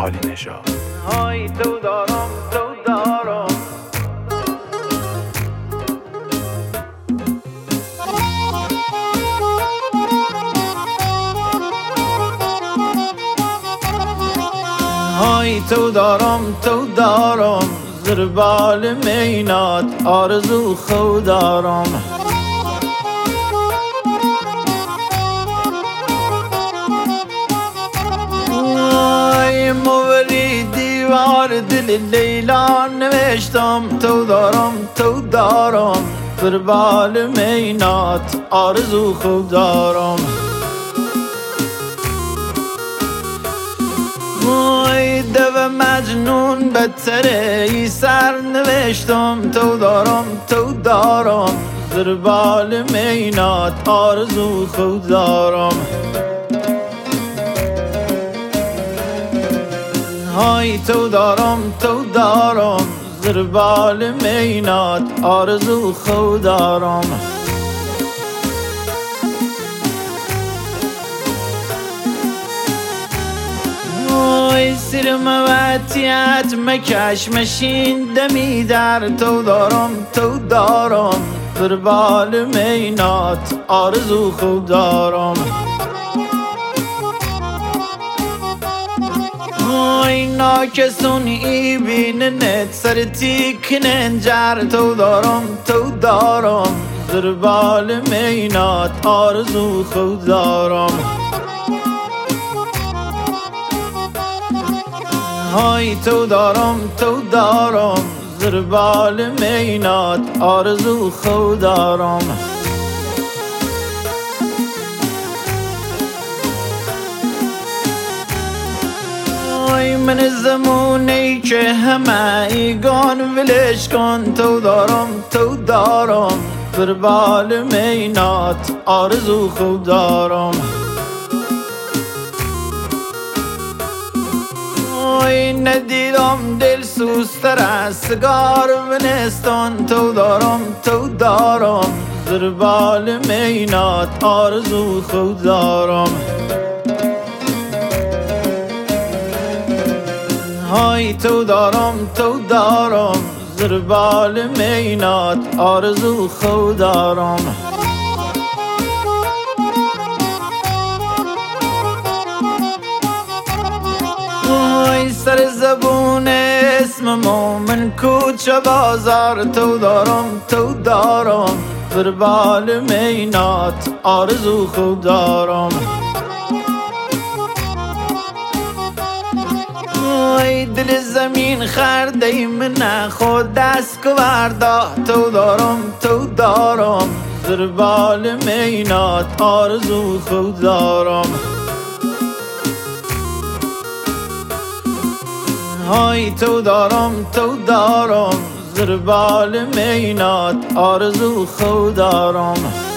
عالی نژاد. های تو دارم های تو دارم زیر بال مینات آرزو خود دارم. موری دیوار دل لیلا نوشتم تو دارم زیر بال مینات آرزو خود دارم. دو مجنون بدتره ای سر نوشتم تو دارم زیر بال مینات آرزو خود دارم. های تو دارم زیر بال مینات آرزو خود دارم. سیر موتیت مکش مشین دمی در تو دارم زیر بال مینات آرزو خود دارم. ناکسون ای بیننت سر تیکنن جر تو دارم زیر بال مینات آرزو خود دارم. های تو دارم زیر بال مینات آرزو خود دارم. من زمونی که همه ایگان ولش کن تو دارم زیر بال مینات آرزو خود دارم. ندیدم دل سوزتر از سگار ونستان تو دارم زیر بال مینات آرزو خود دارم. های تو دارم زیر بال مینات آرزو خود دارم. سر زبون اسم مومن کوچه بازار تو دارم زیر بال مینات آرزو خود دارم. دل زمین خرده من خود دست کوردا تو دارم زیر بال مینات آرزو خود دارم. های تو دارم زیر بال مینات آرزو خود دارم.